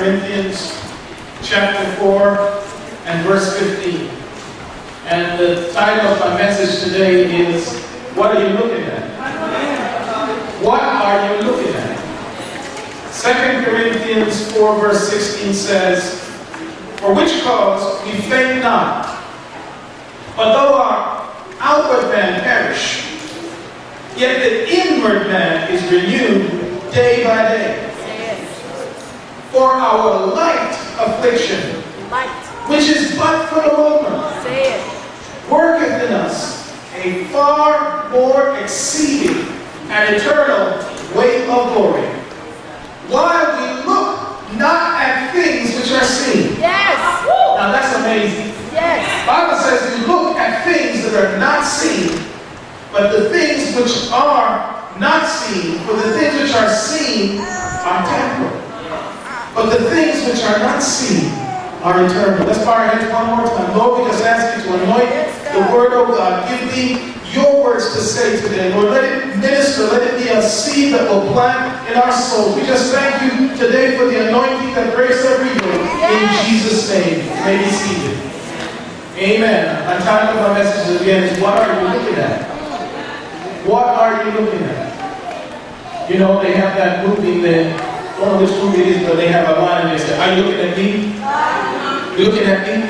Corinthians chapter 4 and verse 15. And the title of my message today is, what are you looking at? What are you looking at? 2 Corinthians 4 verse 16 says, for which cause we faint not, but though our outward man perish, yet the inward man is renewed day by day. For our light affliction, which is but for the moment, worketh in us a far more exceeding and eternal weight of glory, while we look not at things which are seen. Yes. Now that's amazing. Yes. The Bible says we look at things that are not seen, but the things which are not seen, for the things which are seen are temporal, but the things which are not seen are eternal. Let's bow our heads one more time. Lord, we just ask you to anoint the word of God. Give thee your words to say today. Lord, let it minister. Let it be a seed that will plant in our souls. We just thank you today for the anointing that breaks every yoke. In Jesus' name, you may be seated. Amen. My title of my message again is, what are you looking at? What are you looking at? You know, they have that movie there. I don't know which movie it is, but they have a line and they say, are you looking at me? You looking at me?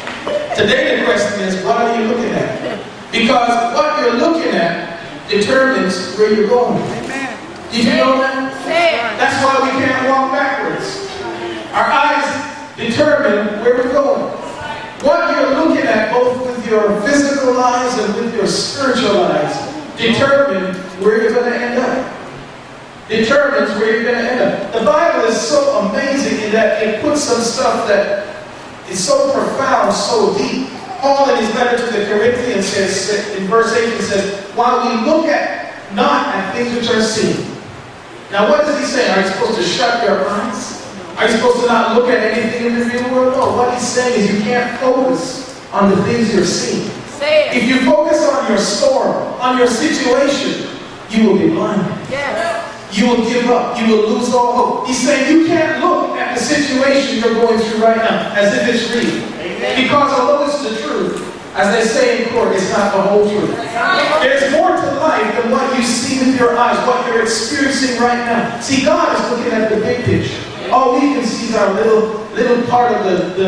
Today the question is, what are you looking at? Because what you're looking at determines where you're going. Did you know that? That's why we can't walk backwards. Our eyes determine where we're going. What you're looking at, both with your physical eyes and with your spiritual eyes, determine where you're going to end up. Determines where you're going to end up. The Bible is so amazing in that it puts some stuff that is so profound, so deep. Paul in his letter to the Corinthians says, in verse 8, he says, while we look not at things which are seen. Now what does he say? Are you supposed to shut your eyes? Are you supposed to not look at anything in the real world? No. What he's saying is you can't focus on the things you're seeing. If you focus on your storm, on your situation, you will be blinded. Yes. You will give up. You will lose all hope. He's saying you can't look at the situation you're going through right now as if it's real. Amen. Because although it's the truth, as they say in court, it's not the whole truth. There's more to life than what you see with your eyes, what you're experiencing right now. See, God is looking at the big picture. All we can see is our little part of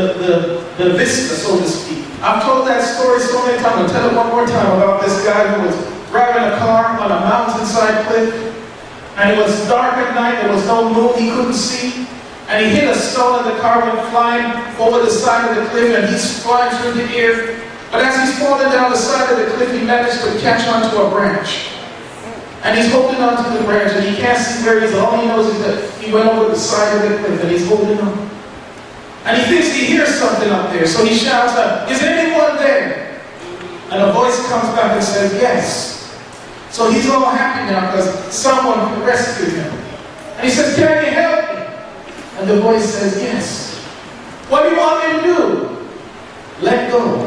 the vista, so to speak. I've told that story so many times. I'll tell it one more time about this guy who was driving a car on a mountainside cliff. And it was dark at night, there was no moon, he couldn't see. And he hit a stone and the car went flying over the side of the cliff and he's flying through the air. But as he's falling down the side of the cliff, he managed to catch onto a branch. And he's holding onto the branch and he can't see where he is. All he knows is that he went over the side of the cliff and he's holding on. And he thinks he hears something up there, so he shouts out, is anyone there? And a voice comes back and says, yes. So he's all happy now because someone could rescue him. And he says, can you help me? And the voice says, yes. What do you want me to do? Let go.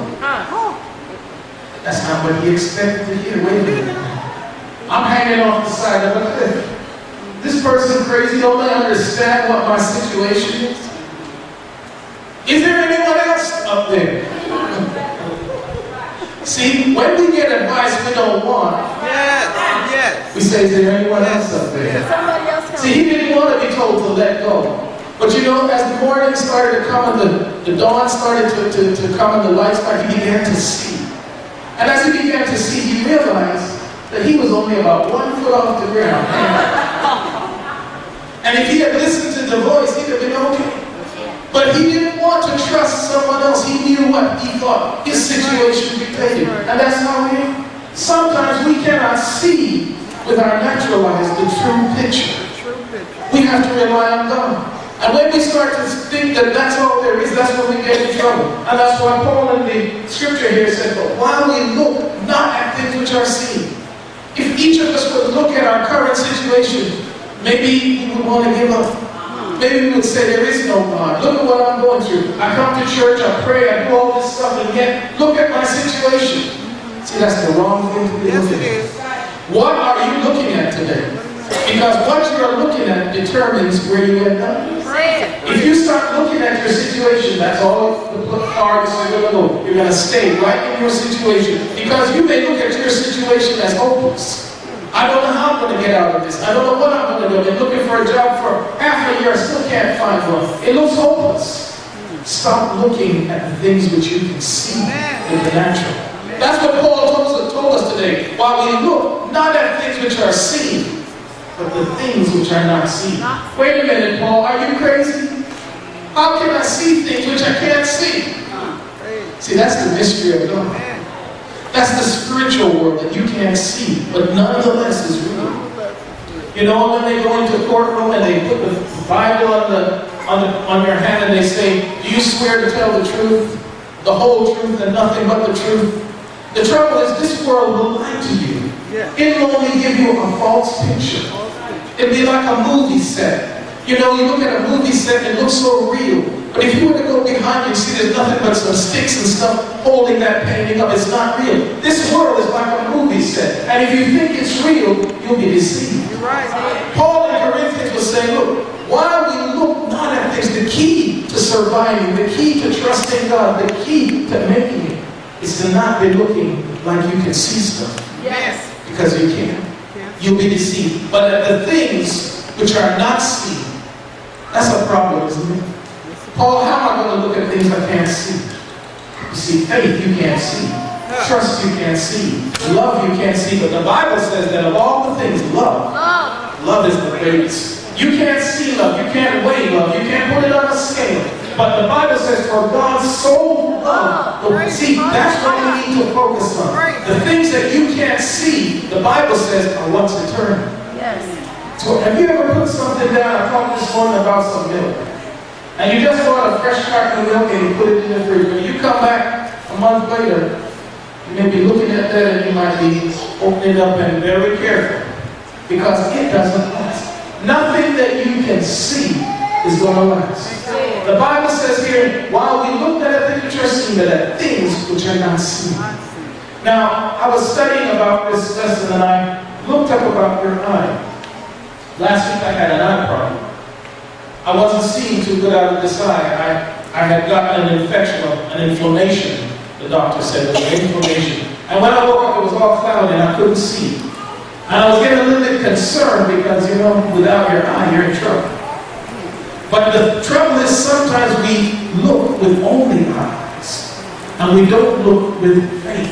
That's not what he expected to hear. Wait a minute. I'm hanging off the side of a cliff. This person crazy, don't they understand what my situation is? Is there anyone else up there? See, when we get advice we don't want, we say, is there anyone else up there? See, he didn't want to be told to let go. But you know, as the morning started to come and the dawn started to come and the light started, he began to see. And as he began to see, he realized that he was only about 1 foot off the ground. And if he had listened to the voice, he would have been okay. But he didn't want to trust someone else. He knew what he thought his situation dictated. And that's how we are. Sometimes we cannot see with our natural eyes the true picture. We have to rely on God. And when we start to think that that's all there is, that's when we get in trouble. And that's why Paul in the scripture here said, but while we look not at things which are seen. If each of us would look at our current situation, maybe we would want to give up. Maybe we would say, there is no God. Look at what I'm going through. I come to church, I pray, I do all this stuff, and yet, look at my situation. See, that's the wrong thing to be looking at. What are you looking at today? Because what you're looking at determines where you end up. If you start looking at your situation, that's all the farthest you're going to go. You're going to stay right in your situation. Because you may look at your situation as hopeless. I don't know how I'm going to get out of this. I don't know what I'm going to do. I've been looking for a job for half a year. I still can't find one. It looks hopeless. Stop looking at the things which you can see in the natural. That's what Paul told us today. While we look not at things which are seen, but the things which are not seen. Wait a minute, Paul, are you crazy? How can I see things which I can't see? See, that's the mystery of God. That's the spiritual world that you can't see, but nonetheless is real. You know, when they go into a courtroom and they put the Bible on your hand and they say, do you swear to tell the truth, the whole truth, and nothing but the truth? The trouble is, this world will lie to you. It will only give you a false picture. It'll be like a movie set. You know, you look at a movie set and it looks so real. But if you were to go behind you and see there's nothing but some sticks and stuff holding that painting up, it's not real. This world is like a movie set. And if you think it's real, you'll be deceived. Paul in Corinthians was saying, look, while we look not at things, the key to surviving, the key to trusting God, the key to making it, is to not be looking like you can see stuff. Yes. Because you can't. You'll be deceived. But at the things which are not seen, that's a problem, isn't it? Paul, how am I going to look at things I can't see? You see, faith you can't see. Trust you can't see. Love you can't see. But the Bible says that of all the things, love is the greatest. You can't see love. You can't weigh love. You can't put it on a scale. But the Bible says, for God so loved. See, that's what we need to focus on. The things that you can't see, the Bible says, are what's eternal. Yes. So have you ever put something down? I talked this morning about some milk. And you just bought a fresh carton of milk and you put it in the fridge. When you come back a month later, you may be looking at that and you might be opening it up and very careful. Because it doesn't last. Nothing that you can see is going to last. The Bible says here, while we look at the things which are seen, but at things which are not seen. Now, I was studying about this lesson and I looked up about your eye. Last week I had an eye problem. I wasn't seeing too good out of this eye. I had gotten an infection, an inflammation, the doctor said. It was an inflammation. And when I woke up, it was all cloudy and I couldn't see. And I was getting a little bit concerned because, you know, without your eye, you're in trouble. But the trouble is sometimes we look with only eyes and we don't look with faith.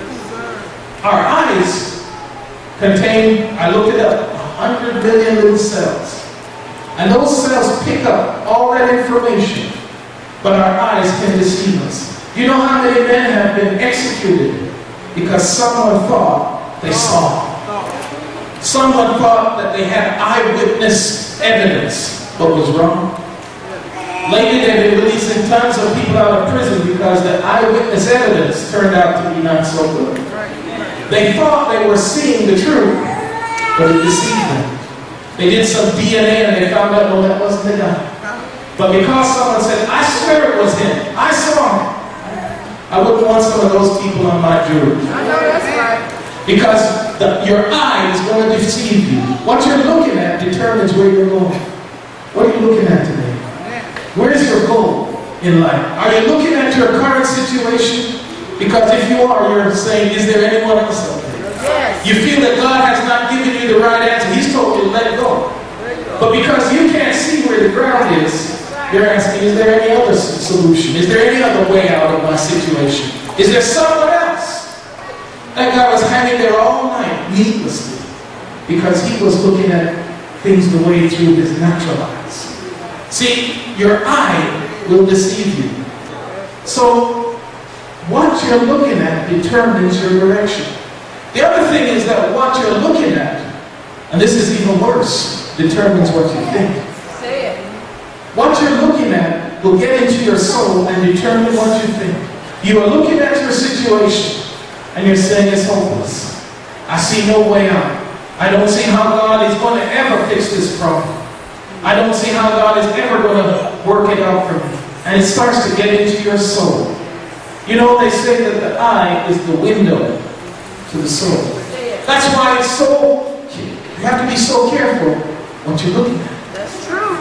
Our eyes contain, I looked it up, 100 billion little cells. And those cells pick up all that information, but our eyes can deceive us. You know how many men have been executed because someone thought they saw. Someone thought that they had eyewitness evidence, but was wrong. Lately they've been releasing tons of people out of prison because the eyewitness evidence turned out to be not so good. They thought they were seeing the truth, but it deceived them. They did some DNA and they found out, no, that wasn't the guy. But because someone said, I swear it was him, I saw him, I wouldn't want some of those people on my jury. I know that's right. Because your eye is going to deceive you. What you're looking at determines where you're going. What are you looking at today? Where's your goal in life? Are you looking at your current situation? Because if you are, you're saying, is there anyone else out there? Yes. You feel that God has not given you the right answer. He's told you to let go. But because you can't see where the ground is, you're asking, is there any other solution? Is there any other way out of my situation? Is there someone else? That guy was hanging there all night, needlessly, because he was looking at things the way through his natural eyes. See, your eye will deceive you. So, what you're looking at determines your direction. The other thing is that what you're looking at, and this is even worse, determines what you think. Say it. What you're looking at will get into your soul and determine what you think. You are looking at your situation and you're saying it's hopeless. I see no way out. I don't see how God is going to ever fix this problem. I don't see how God is ever going to work it out for me. And it starts to get into your soul. You know, they say that the eye is the window to the soul. That's why it's so, you have to be so careful what you're looking at. That's true. Say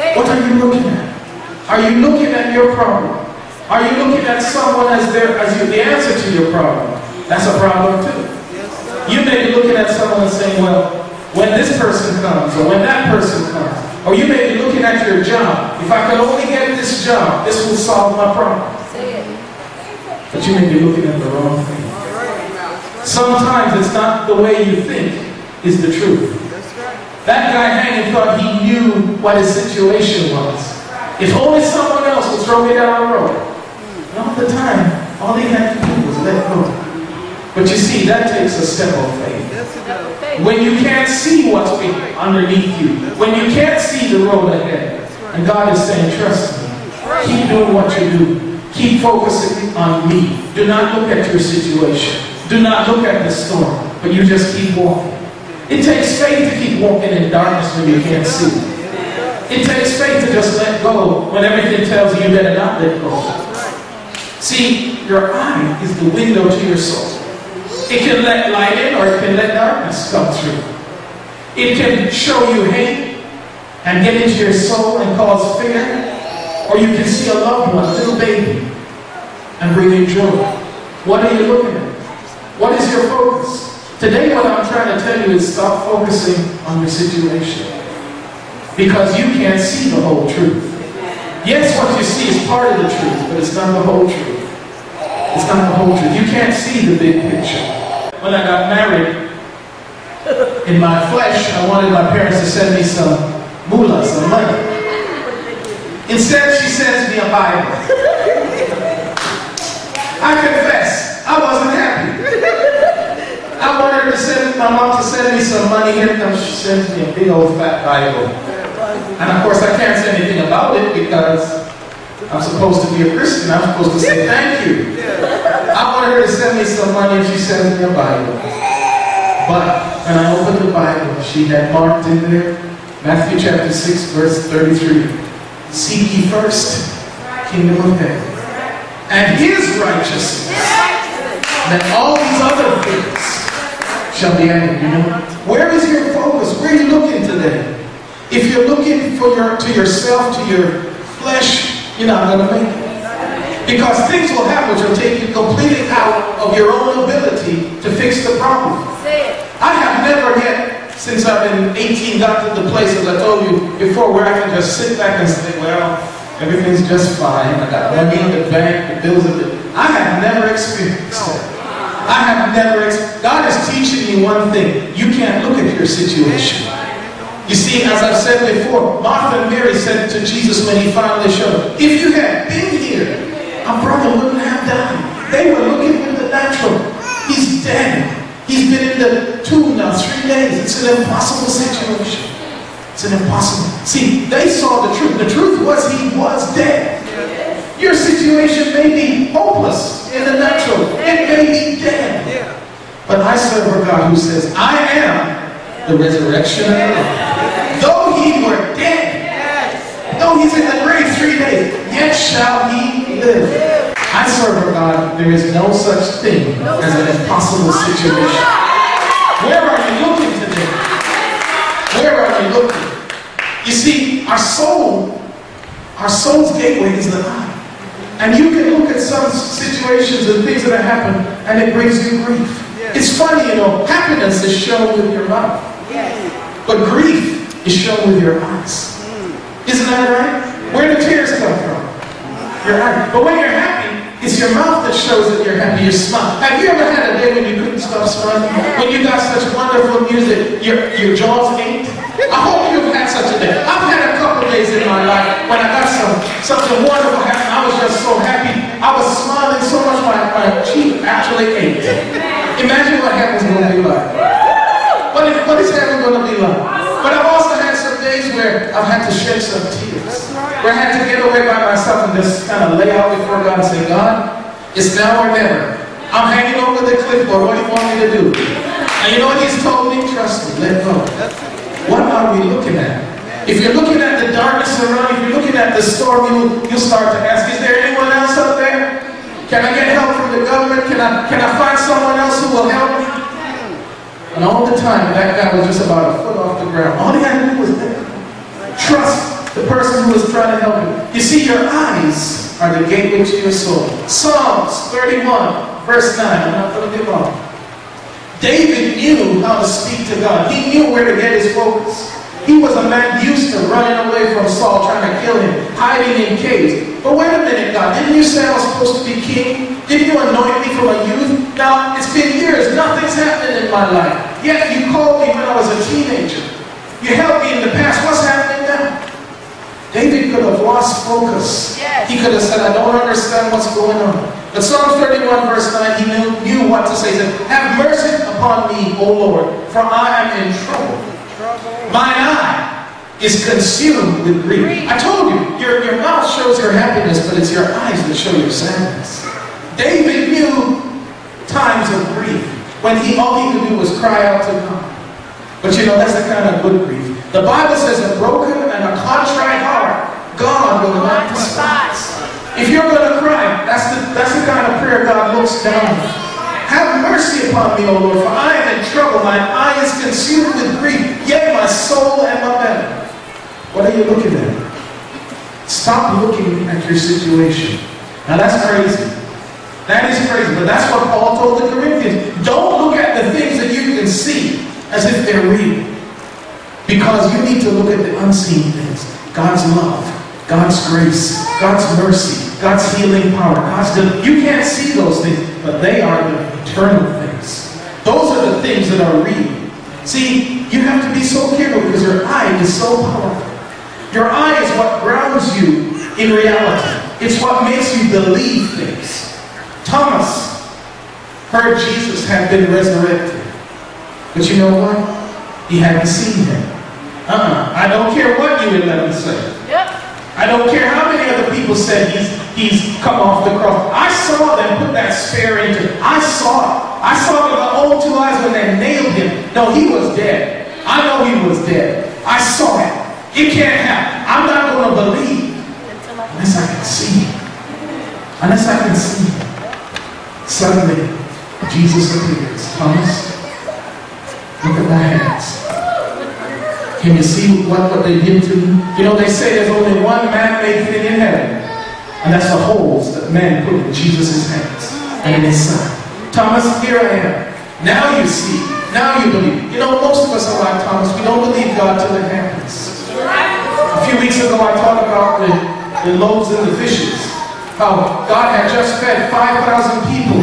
What are you looking at? Are you looking at your problem? Are you looking at someone as the answer to your problem? That's a problem too. You may be looking at someone and saying, well, when this person comes, or when that person comes, or you may be looking at your job. If I could only get this job, this will solve my problem. But you may be looking at the wrong thing. Sometimes it's not the way you think is the truth. That guy hanging thought he knew what his situation was. If only someone else would throw me down the road. And all the time, all he had to do was let go. But you see, that takes a step of faith. When you can't see what's underneath you, when you can't see the road ahead, and God is saying, trust me, keep doing what you do. Keep focusing on me. Do not look at your situation. Do not look at the storm, but you just keep walking. It takes faith to keep walking in darkness when you can't see. It takes faith to just let go when everything tells you better not let go. See, your eye is the window to your soul. It can let light in or it can let darkness come through. It can show you hate and get into your soul and cause fear. Or you can see a loved one, a little baby, and bring you joy. What are you looking at? What is your focus? Today what I'm trying to tell you is stop focusing on your situation. Because you can't see the whole truth. Yes, what you see is part of the truth, but it's not the whole truth. It's not the whole truth. You can't see the big picture. When I got married, in my flesh, I wanted my parents to send me some moolah, some money. Instead, she sends me a Bible. I confess, I wasn't happy. I wanted her to send my mom to send me some money. Here comes, she sends me a big old fat Bible. And of course, I can't say anything about it because I'm supposed to be a Christian. I'm supposed to say thank you. I wanted her to send me some money and she sends me a Bible. But when I opened the Bible, she had marked in there, Matthew chapter 6, verse 33. Seek ye first kingdom of heaven and his righteousness, that all these other things shall be added. You know, where is your focus? Where are you looking today? If you're looking to yourself, to your flesh, you're not going to make it. Because things will happen which will take you completely out of your own ability to fix the problem. I have never yet, since I've been 18, got to the place, as I told you before, where I can just sit back and say, well, everything's just fine. I got money in the bank, the bills are good. I have never experienced that. I have never God is teaching me one thing. You can't look at your situation. You see, as I've said before, Martha and Mary said to Jesus when he finally showed up, if you had been here, our brother wouldn't have died. They were looking at the natural. He's dead. He's been in the tomb now 3 days. It's an impossible situation. It's an impossible. See, they saw the truth. The truth was he was dead. Your situation may be hopeless in the natural. It may be dead. But I serve a God who says, I am the resurrection and the life. Though he were dead, though he's in the grave 3 days, yet shall he live. I serve a God, there is no such thing as an impossible situation. Where are you looking today? Where are you looking? You see, our soul's gateway is the eye. And you can look at some situations and things that have happened and it brings you grief. It's funny, you know, happiness is shown with your mouth. But grief is shown with your eyes. Isn't that right? Where do tears come from? Your eyes. But when you're happy, it's your mouth that shows that you're happy. You smile. Have you ever had a day when you couldn't stop smiling? When you got such wonderful music, your jaws ached? I hope you've had such a day. I've had a couple days in my life when I got something wonderful happen. I was just so happy. I was smiling so much my cheek actually ached. Imagine what heaven's going to be like. What is heaven going to be like? But I've also had some days where I've had to shed some tears. Where I had to get away by myself and just kind of lay out before God and say, God, it's now or never. I'm hanging over the clipboard. What do you want me to do? And you know what he's told me? Trust me, let go. What are we looking at? If you're looking at the darkness around, if you're looking at the storm, you'll start to ask, is there anyone else up there? Can I get help from the government? Can I find someone else who will help me? And all the time, that guy was just about a foot off the ground. All he had to do was trust The person who is trying to help you. You see, your eyes are the gateway to your soul. Psalms 31, verse 9. I'm not going to get long. David knew how to speak to God. He knew where to get his focus. He was a man used to running away from Saul, trying to kill him, hiding in caves. But wait a minute, God. Didn't you say I was supposed to be king? Didn't you anoint me from a youth? Now, it's been years. Nothing's happened in my life. Yet you called me when I was a teenager. You helped me in the past. What's happening now? David could have lost focus. Yes. He could have said, I don't understand what's going on. But Psalm 31 verse 9, he knew what to say. He said, have mercy upon me, O Lord, for I am in trouble. Mine eye is consumed with grief. I told you, your mouth shows your happiness, but it's your eyes that show your sadness. David knew times of grief when all he could do was cry out to God. But you know, that's the kind of good grief. The Bible says a broken and a contrite heart, God will not despise. If you're going to cry, that's the kind of prayer God looks down on. Have mercy upon me, O Lord, for I am in trouble. My eye is consumed with grief, yea, my soul and my belly. What are you looking at? Stop looking at your situation. Now that's crazy. That is crazy, but that's what Paul told the Corinthians. Don't look at the things that you can see as if they're real. Because you need to look at the unseen things. God's love, God's grace, God's mercy, God's healing power. You can't see those things, but they are the eternal things. Those are the things that are real. See, you have to be so careful because your eye is so powerful. Your eye is what grounds you in reality. It's what makes you believe things. Thomas heard Jesus had been resurrected. But you know what? He hadn't seen him. I don't care what you would let him say. Yep. I don't care how many other people said he's come off the cross. I saw them put that spear into him. I saw it. I saw it with my own two eyes when they nailed him. No, he was dead. I know he was dead. I saw it. It can't happen. I'm not going to believe unless I can see him. Unless I can see him. Suddenly, Jesus appears. Thomas, look at my hands. Can you see what they did to me? You know, they say there's only one man-made thing in heaven, and that's the holes that man put in Jesus' hands and in his son. Thomas, here I am. Now you see. Now you believe. You know, most of us are like Thomas. We don't believe God till it happens. A few weeks ago, I talked about the loaves and the fishes. How God had just fed 5,000 people.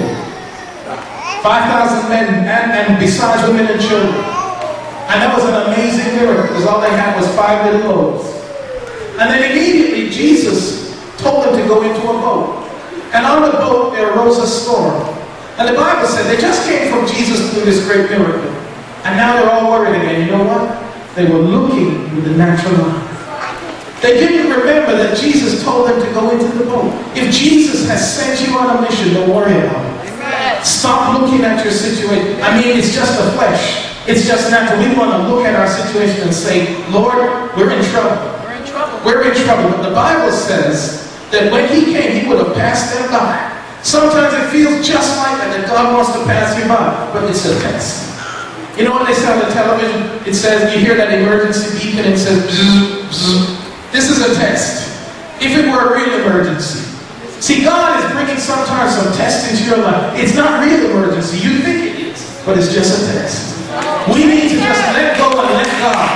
5,000 men and besides women and children. And that was an amazing miracle because all they had was 5 little loaves. And then immediately Jesus told them to go into a boat. And on the boat there arose a storm. And the Bible said they just came from Jesus through this great miracle. And now they're all worried again. You know what? They were looking with the natural eye. They didn't remember that Jesus told them to go into the boat. If Jesus has sent you on a mission, don't worry about it. Stop looking at your situation. I mean, it's just the flesh. It's just natural. We want to look at our situation and say, Lord, we're in trouble. We're in trouble. We're in trouble. But the Bible says that when he came, he would have passed them by. Sometimes it feels just like that God wants to pass you by. But it's a test. You know what they say on the television? It says, you hear that emergency beacon and it says, bzz, bzz. This is a test. If it were a real emergency. See, God is bringing sometimes some tests into your life. It's not real emergency. You think it is. But it's just a test. We need to just let go and let God.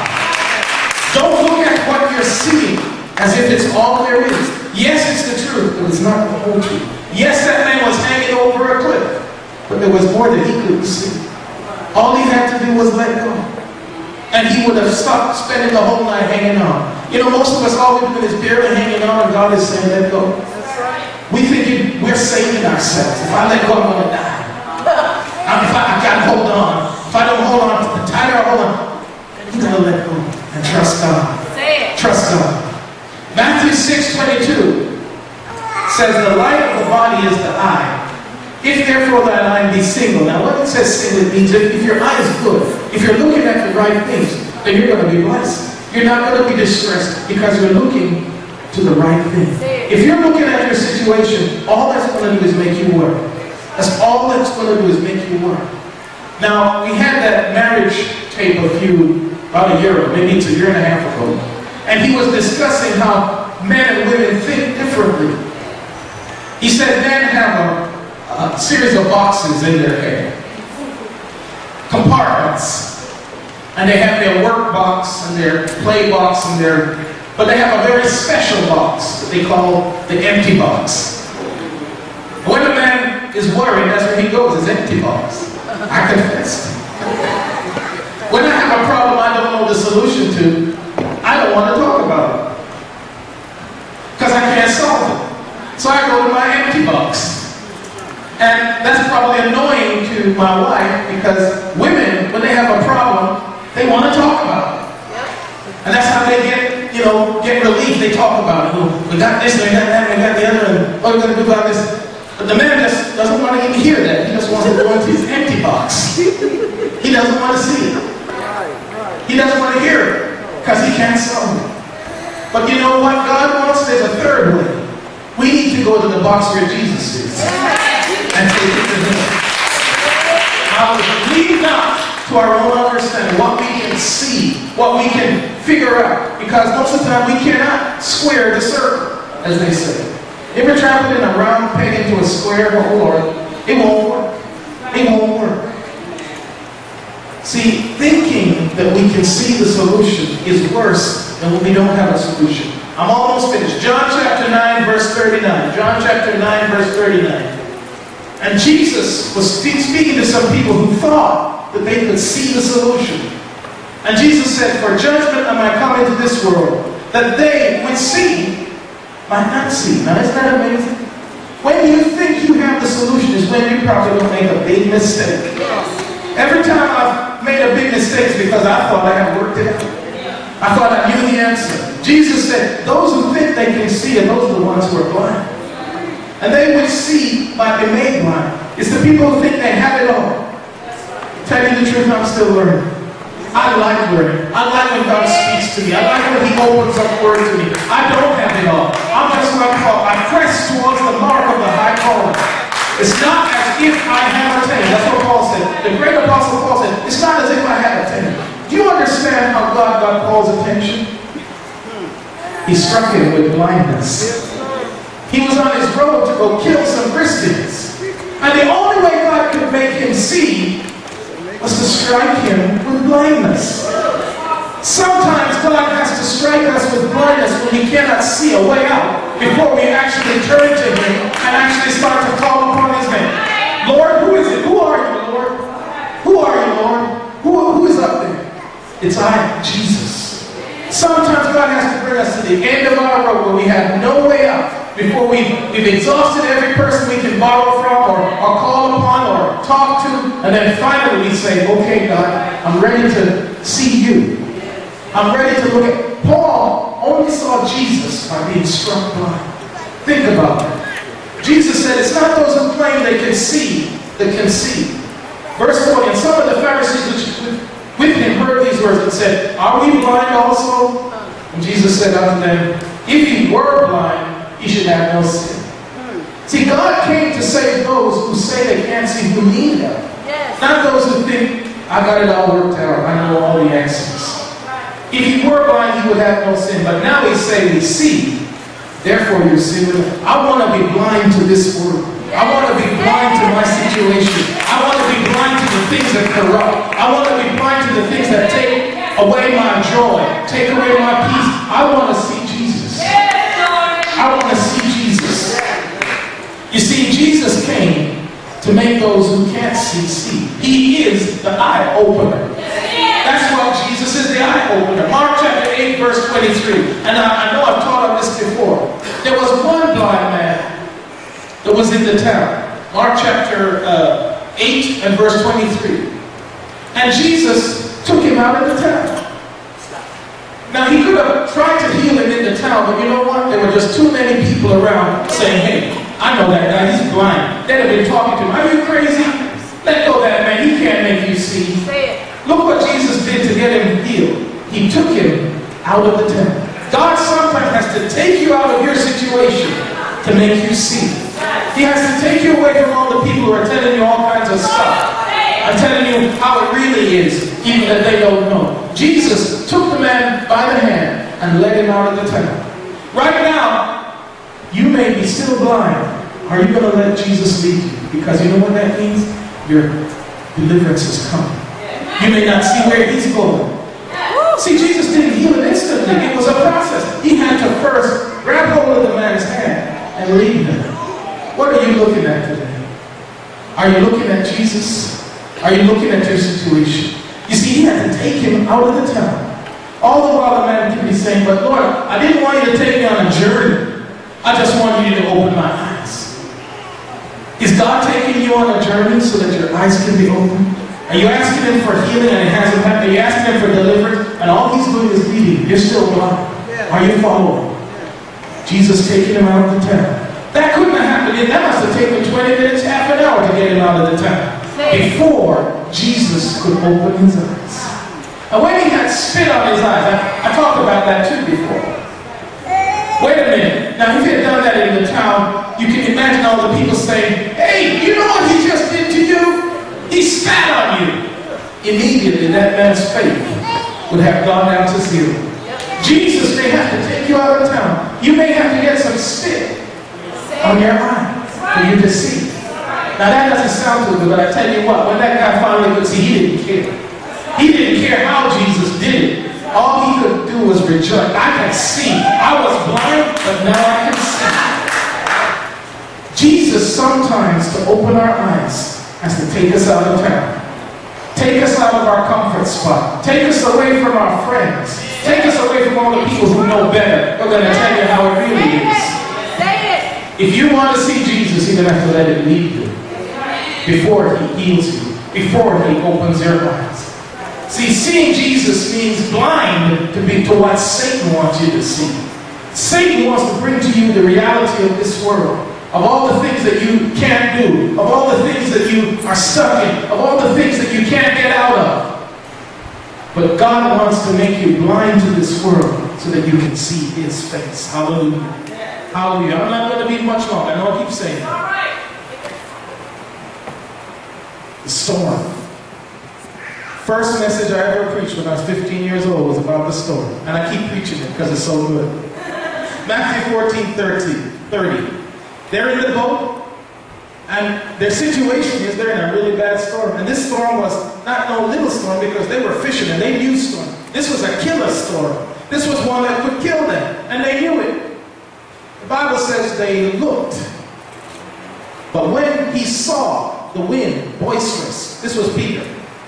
Don't look at what you're seeing as if it's all there is. Yes, it's the truth, but it's not the whole truth. Yes, that man was hanging over a cliff, but there was more that he couldn't see. All he had to do was let go. And he would have stopped spending the whole night hanging on. You know, most of us, all we're doing is barely hanging on, and God is saying, let go. We think we're saving ourselves. If I let go, I'm going to die. If I can't hold on. If I don't hold on, the tighter I hold on, you got to let go and trust God. Trust God. Matthew 6:22 says, the light of the body is the eye. If therefore thine eye be single. Now when it says single, it means if your eye is good, if you're looking at the right things, then you're going to be blessed. You're not going to be distressed because you're looking to the right thing. If you're looking at your situation, all that's going to do is make you work. That's all that's going to do is make you work. Now, we had that marriage tape about a year ago, maybe it's a year and a half ago. and he was discussing how men and women think differently. He said men have a series of boxes in their head, compartments, and they have their work box and their play box and but they have a very special box that they call the empty box. When a man is worried, that's where he goes, his empty box. I confess. When I have a problem I don't know the solution to, I don't want to talk about it, because I can't solve it. So I go to my empty box. And that's probably annoying to my wife, because women, when they have a problem, they want to talk about it. And that's how they get relief. They talk about it. Oh, we got this, we got that, we got the other, and what are we going to do about this? But the man just doesn't want to even hear that. He just wants to go into his empty box. He doesn't want to see it. He doesn't want to hear it, because he can't solve it. But you know what? God wants, there's a third way. We need to go to the box where Jesus is and take it to him. Now, leave not to our own understanding what we can see, what we can figure out, because most of the time we cannot square the circle, as they say. You ever try to put in a round peg into a square? Oh Lord, it won't work. It won't work. See, thinking that we can see the solution is worse than when we don't have a solution. I'm almost finished. John chapter 9, verse 39. John chapter 9, verse 39. And Jesus was speaking to some people who thought that they could see the solution. And Jesus said, "For judgment am I come into this world, that they which see might not see." Now, isn't that amazing? When you think you have the solution is when you probably don't make a big mistake. Every time I've made a big mistake is because I thought I had worked it out. I thought I knew the answer. Jesus said, those who think they can see, and those are the ones who are blind. And they which see might be made blind. It's the people who think they have it all. Tell you the truth, I'm still learning. I like learning. I like when God speaks to me. I like when he opens up words to me. I don't have it all. I'm just like Paul. I press towards the mark of the high calling. It's not as if I have attained. That's what Paul said. The great apostle Paul said, it's not as if I have attained. Do you understand how God got Paul's attention? He struck him with blindness. He was on his road to go kill some Christians. And the only way God could make him see was to strike him with blindness. Sometimes God has to strike us with blindness when we cannot see a way out before we actually turn to him and actually start to call upon his name. Lord, who is it? Who are you, Lord? Who are you, Lord? Who is up there? It's I, Jesus. Sometimes God has to bring us to the end of our road where we have no way out, before we've exhausted every person we can borrow from or call upon or talk to, and then finally we say, okay, God, I'm ready to see you. I'm ready to look at. Paul only saw Jesus by being struck blind. Think about that. Jesus said, it's not those who claim they can see that can see. Verse 40, and some of the Pharisees which with him heard these words and said, are we blind also? And Jesus said unto them, if ye were blind, ye should have no sin. See, God came to save those who say they can't see, who need help. Yes. Not those who think, I got it all worked out, I know all the answers. If he were blind, he would have no sin. But now he say we see, therefore your sin will. I want to be blind to this world. I want to be blind to my situation. I want to be blind to the things that corrupt. I want to be blind to the things that take away my joy, take away my peace. I want to see Jesus. I want to see Jesus. You see, Jesus came to make those who can't see. He is the eye opener. That's why Jesus is the eye opener. Mark chapter 8, verse 23. And I know I've taught on this before. There was one blind man that was in the town. Mark chapter 8 and verse 23. And Jesus took him out of the town. Now he could have tried to heal him in the town, but you know what? There were just too many people around saying, hey, I know that guy, he's blind. They'd have been talking to him. Are you crazy? Let go of that man, he can't make you see. Look what Jesus did to get him healed. He took him out of the town. God sometimes has to take you out of your situation to make you see. He has to take you away from all the people who are telling you all kinds of stuff. I'm telling you how it really is, even that they don't know. Jesus took the man by the hand and led him out of the town. Right now, you may be still blind. Are you going to let Jesus lead you? Because you know what that means? Your deliverance is coming. You may not see where he's going. See, Jesus didn't heal him instantly. It was a process. He had to first grab hold of the man's hand and lead him. What are you looking at today? Are you looking at Jesus? Are you looking at your situation? You see, he had to take him out of the town. All the while the man could be saying, but Lord, I didn't want you to take me on a journey. I just wanted you to open my eyes. Is God taking you on a journey so that your eyes can be opened? Are you asking him for healing and it hasn't happened? Are you asking him for deliverance and all he's doing is leading? You're still blind. Are you following? Jesus taking him out of the town. That couldn't have happened. That must have taken 20 minutes, half an hour to get him out of the town. Before Jesus could open his eyes. And when he had spit on his eyes, I talked about that too before. Wait a minute. Now if he had done that in the town, you can imagine all the people saying, hey, you know what he just did to you? He spat on you. Immediately that man's faith would have gone down to zero. Jesus may have to take you out of town. You may have to get some spit on your eyes for you to see. Now that doesn't sound too good, but I tell you what, when that guy finally could see, he didn't care. He didn't care how Jesus did it. All he could do was rejoice. I can see. I was blind, but now I can see. Jesus sometimes, to open our eyes, has to take us out of town. Take us out of our comfort spot. Take us away from our friends. Take us away from all the people who know better. We're going to tell you how it really is. If you want to see Jesus, you're going to have to let it lead you. Before he heals you. Before he opens your eyes. See, seeing Jesus means blind to what Satan wants you to see. Satan wants to bring to you the reality of this world. Of all the things that you can't do. Of all the things that you are stuck in. Of all the things that you can't get out of. But God wants to make you blind to this world so that you can see his face. Hallelujah. Hallelujah. I'm not going to be much longer. I know I keep saying that. The storm. First message I ever preached when I was 15 years old was about the storm. And I keep preaching it because it's so good. Matthew 14:30. They're in the boat, and their situation is they're in a really bad storm. And this storm was not no little storm because they were fishermen. They knew storm. This was a killer storm. This was one that could kill them, and they knew it. The Bible says they looked. But when he saw the wind boisterous, this was Peter.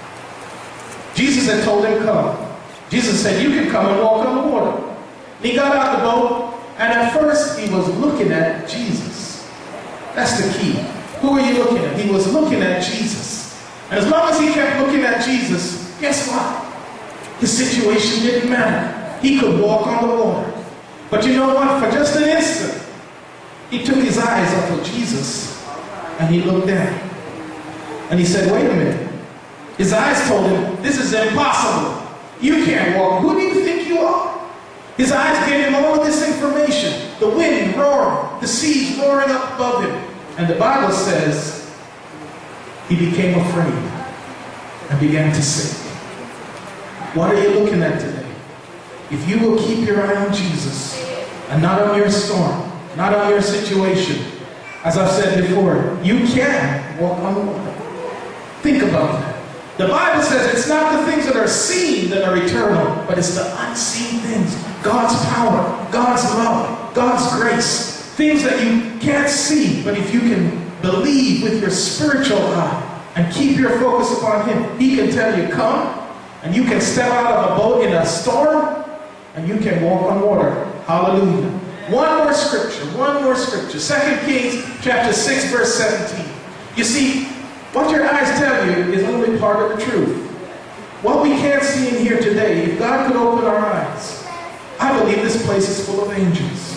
Jesus had told him, come. Jesus said, you can come and walk on the water. And he got out the boat, and at first he was looking at Jesus. That's the key. Who are you looking at? He was looking at Jesus. And as long as he kept looking at Jesus, guess what? His situation didn't matter. He could walk on the water. But you know what? For just an instant, he took his eyes off of Jesus and he looked down. And he said, wait a minute. His eyes told him, this is impossible. You can't walk. Who do you think you are? His eyes gave him all of this information. The wind roaring, the seas roaring up above him. And the Bible says he became afraid and began to sink. What are you looking at today? If you will keep your eye on Jesus and not on your storm, not on your situation, as I've said before, you can walk on the water. Think about that. The Bible says it's not the things that are seen that are eternal, but it's the unseen things. God's power, God's love, God's grace. Things that you can't see, but if you can believe with your spiritual eye and keep your focus upon him, he can tell you, come, and you can step out of a boat in a storm, and you can walk on water. Hallelujah. One more scripture. 2 Kings chapter 6, verse 17. You see, what your eyes tell you is only part of the truth. What we can't see in here today, if God could open our eyes, I believe this place is full of angels.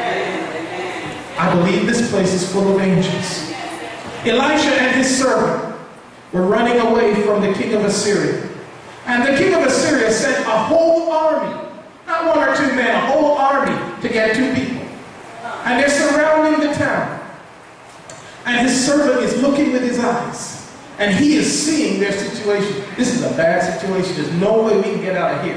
I believe this place is full of angels. Elisha and his servant were running away from the king of Assyria. And the king of Assyria sent a whole army, not one or two men, a whole army to get two people. And they're surrounding the town. And his servant is looking with his eyes. And he is seeing their situation. This is a bad situation. There's no way we can get out of here.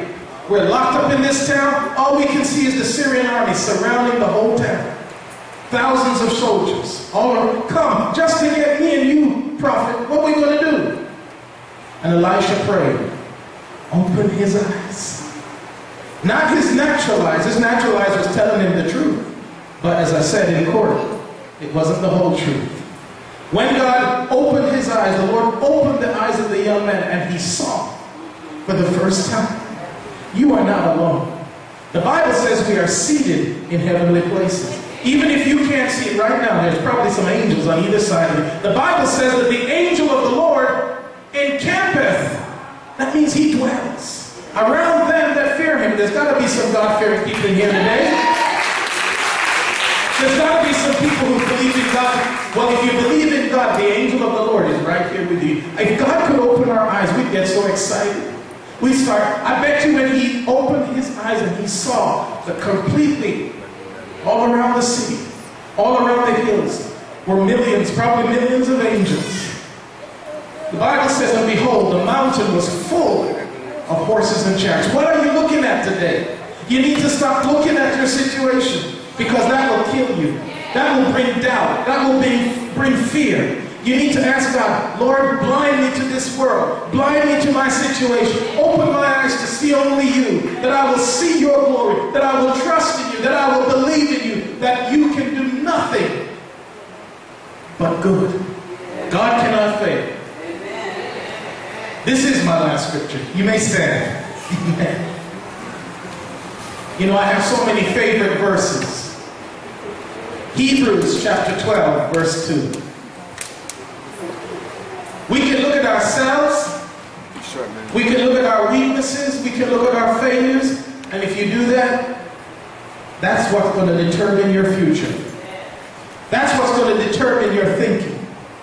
We're locked up in this town. All we can see is the Syrian army surrounding the whole town. Thousands of soldiers. All are come just to get me and you, prophet. What are we going to do? And Elisha prayed. Open his eyes. Not his natural eyes. His natural eyes was telling him the truth. But as I said in court, it wasn't the whole truth. When God opened his eyes, the Lord opened the eyes of the young man, and he saw for the first time. You are not alone. The Bible says we are seated in heavenly places. Even if you can't see it right now, there's probably some angels on either side of you. The Bible says that the angel of the Lord encampeth. That means he dwells around them that fear him. There's got to be some God-fearing people in here today. There's got to be some people who believe in God. Well, if you believe in God, the angel of the Lord is right here with you. If God could open our eyes, we'd get so excited. We start, I bet you when he opened his eyes and he saw the completely, all around the city, all around the hills, were millions, probably millions of angels. The Bible says, and behold, the mountain was full of horses and chariots. What are you looking at today? You need to stop looking at your situation, because that will kill you. That will bring doubt. That will bring fear. You need to ask God, Lord, blind me to this world. Blind me to my situation. Open my eyes to see only you. That I will see your glory. That I will trust in you. That I will believe in you. That you can do nothing but good. God cannot fail. This is my last scripture. You may stand. You know, I have so many favorite verses. Hebrews chapter 12, verse 2. We can look at ourselves. We can look at our weaknesses. We can look at our failures. And if you do that, that's what's going to determine your future. That's what's going to determine your thinking.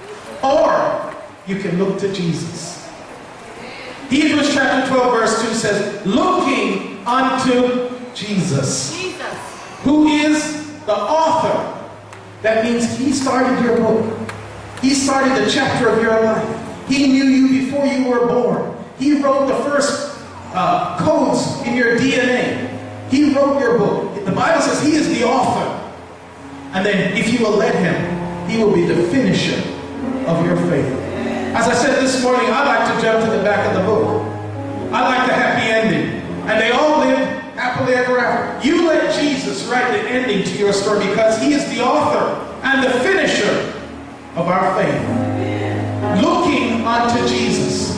Or you can look to Jesus. Hebrews chapter 12, verse 2 says, looking unto Jesus, who is the author. That means he started your book. He started the chapter of your life. He knew you before you were born. He wrote the first codes in your DNA. He wrote your book. The Bible says he is the author. And then if you will let him, he will be the finisher of your faith. As I said this morning, I like to jump to the back of the book. I like the happy ending. And they all lived happily ever after. You let Jesus write the ending to your story, because he is the author and the finisher of our faith. Looking unto Jesus.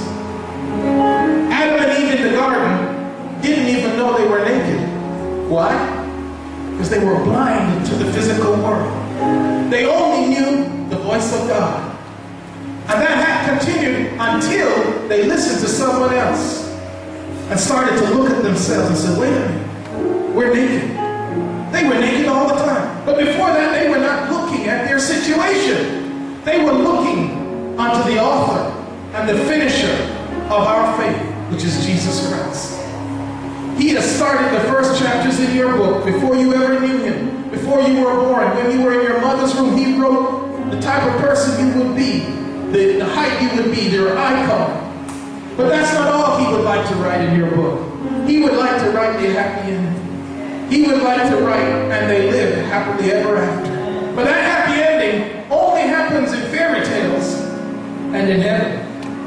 Adam and Eve in the garden didn't even know they were naked. Why? Because they were blind to the physical world. They only knew the voice of God. And that had continued until they listened to someone else and started to look at themselves and said, wait a minute, we're naked. They were naked all the time. But before that, they were not looking at their situation. They were looking unto the author and the finisher of our faith, which is Jesus Christ. He has started the first chapters in your book before you ever knew him, before you were born. When you were in your mother's room, he wrote the type of person you would be, the height you would be, your icon. But that's not all he would like to write in your book. He would like to write the happy ending. He would like to write, and they lived happily ever after. But that happy ending only happens in fairy tales and in heaven.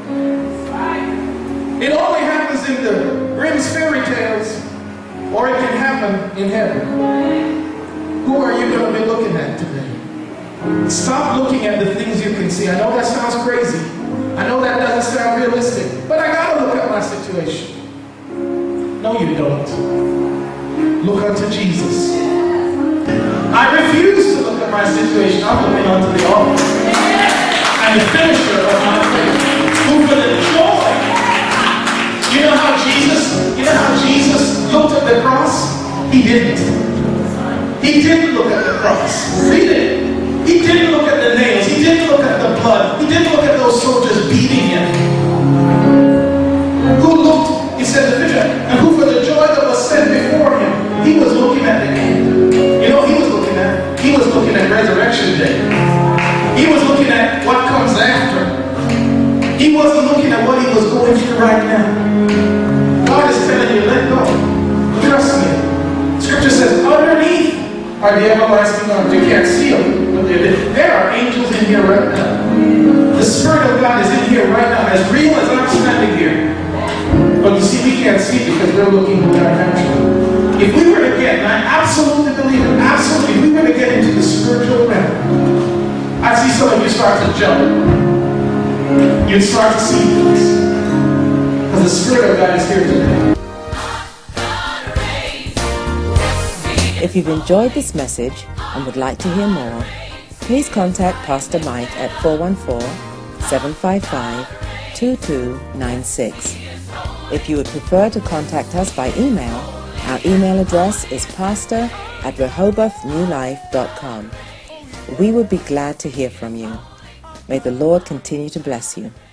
It only happens in the Grimm's fairy tales, or it can happen in heaven. Who are you going to be looking at today? Stop looking at the things you can see. I know that sounds crazy. I know that doesn't sound realistic. But I got to look at my situation. No, you don't. Look unto Jesus. I refuse to look at my situation. I'm looking unto the author and the finisher of my faith. Who for the joy. You know how Jesus looked at the cross? He didn't. He didn't look at the cross. Read it. He didn't look at the nails. He didn't look at the blood. He didn't look at those soldiers beating him. Who looked, he said, the vision, and who for the joy that was set before him, he was looking at the end. You know he was looking at? He was looking at Resurrection Day. He was looking at what comes after. He wasn't looking at what he was going through right now. God is telling you, let go. everlasting arms. You can't see them, but they're there. There are angels in here right now. The Spirit of God is in here right now, as real as I'm standing here. But you see, we can't see because we're looking with our natural. If we were to get, and I absolutely believe it, absolutely, if we were to get into the spiritual realm, I see some of you start to jump. You'd start to see things. Because the Spirit of God is here today. If you've enjoyed this message and would like to hear more, please contact Pastor Mike at 414-755-2296. If you would prefer to contact us by email, our email address is pastor@rehobouthnewlife.com. We would be glad to hear from you. May the Lord continue to bless you.